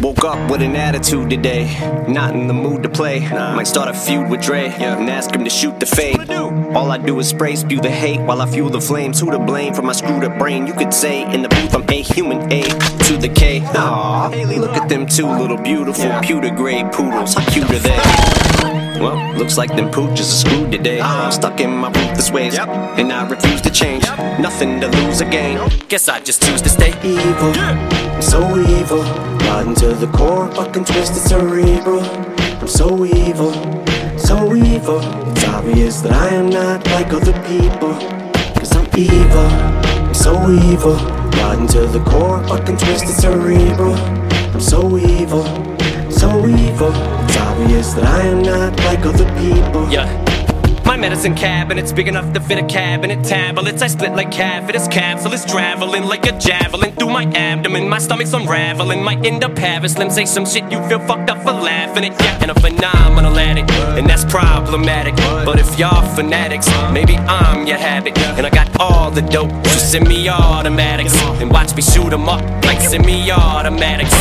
Woke up with an attitude today, not in the mood to play. Might start a feud with Dre and ask him to shoot the fade. All I do is spray, spew the hate while I fuel the flames. Who to blame for my screwed up brain? You could say in the booth I'm a human A to the K. Aww, look at them two little beautiful pewter gray poodles. How cute are they? Well, looks like them pooches are screwed today. I'm stuck in my ruthless ways, and I refuse to change. Nothing to lose or gain. Guess I just choose to stay evil. I'm so evil, rotten to the core, fucking twisted cerebral. I'm so evil, so evil. It's obvious that I am not like other people, cause I'm evil. I'm so evil, rotten to the core, fucking twisted cerebral. I'm so evil, so evil. It's obvious that I am not like other people. My medicine cabinet's big enough to fit a cabinet tablets. I split like cavities, capsules traveling like a javelin through my abdomen. My stomach's unraveling, might end up having Slim say some shit you feel fucked up for laughing at. And a phenomenal addict, and that's problematic. But if y'all fanatics, maybe I'm your habit. And I got all the dope, you semi-automatics, and watch me shoot 'em up like semi-automatics.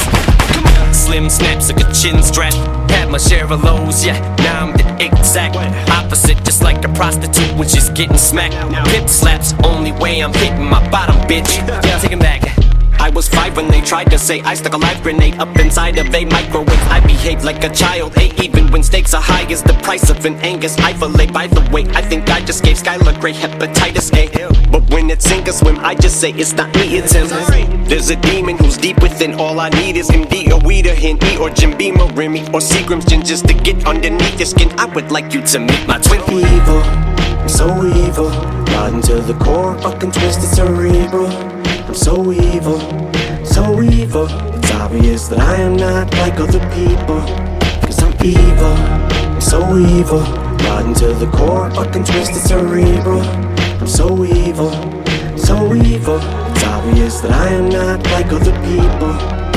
Slim snaps like a chin strap. Had my share of lows, now I'm the exact opposite, just like a prostitute when she's getting smacked. Hip slaps, only way I'm hitting my bottom, bitch. Take him back. I was 5 when they tried to say I stuck a live grenade up inside of a microwave. I behave like a child, even when stakes are high as the price of an Angus I fillet. By the way, I think I just gave Skylar Grey hepatitis A. But when it's sink or swim, I just say it's not me, it's him. There's a demon who's deep within. All I need is MD or Weeder, Henny or Jim Beam or Remy or Seagram's gin just to get underneath your skin. I would like you to meet my twin. Evil, I'm so evil, rotten to the core, fucking twisted cerebral. I'm so evil, so evil. It's obvious that I am not like other people, cause I'm evil. I'm so evil, rotten to the core, fucking twisted cerebral. I'm so evil, so evil. It's obvious that I am not like other people.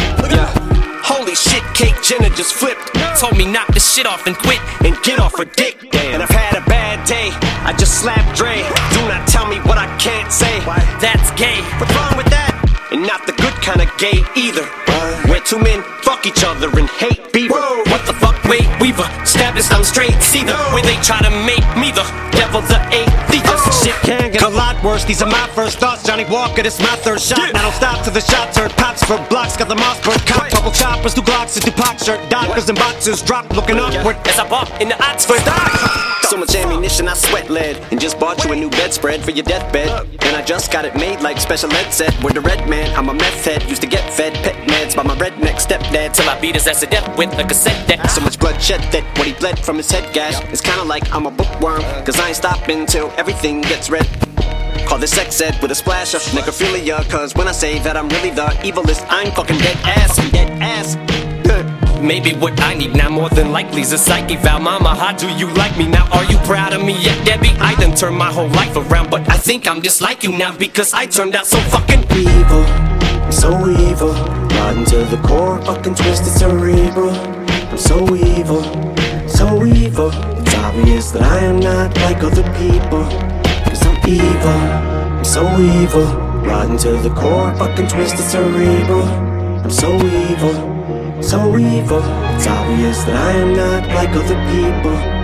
Holy shit, Kate Jenner just flipped. Told me knock the shit off and quit and get off her dick. And I've had a bad day, I just slapped Dre. Do not tell me what I can't say, that's gay. What's wrong with that? And not the good kind of gay either, where two men fuck each other and hate beaver. What the fuck, wait, Weaver, established I'm straight, see the way they try to make me the devil, the atheist. Shit can get a lot worse, these are my first thoughts. Johnny Walker, this my third shot. Now don't stop till the shots heard. Pops for blocks, got the Mossberg cop. Couple choppers, 2 Glocks, a Tupac shirt. Dockers and boxers drop, looking upward as I bump in the Oxford. So much ammunition I sweat lead, and just bought you a new bedspread for your deathbed. And I just got it made like special ed set. With the red man, I'm a meth head, used to get fed pet meds by my redneck stepdad till I beat his ass to death with a cassette deck. So much blood shed that what he bled from his head gash. It's kinda like I'm a bookworm, cause I ain't stopping till everything gets read. Call this sex ed with a splash of necrophilia, cause when I say that I'm really the evilest, I'm fucking dead ass, dead ass. Maybe what I need now more than likely is a psyche vow. Mama, how do you like me now? Are you proud of me yet, Debbie? I done turned my whole life around, but I think I'm just like you now because I turned out so fucking evil. I'm so evil, rotten to the core, fucking twisted cerebral. I'm so evil, so evil. It's obvious that I am not like other people, cause I'm evil. I'm so evil, rotten to the core, fucking twisted cerebral. I'm so evil, so evil. It's obvious that I am not like other people.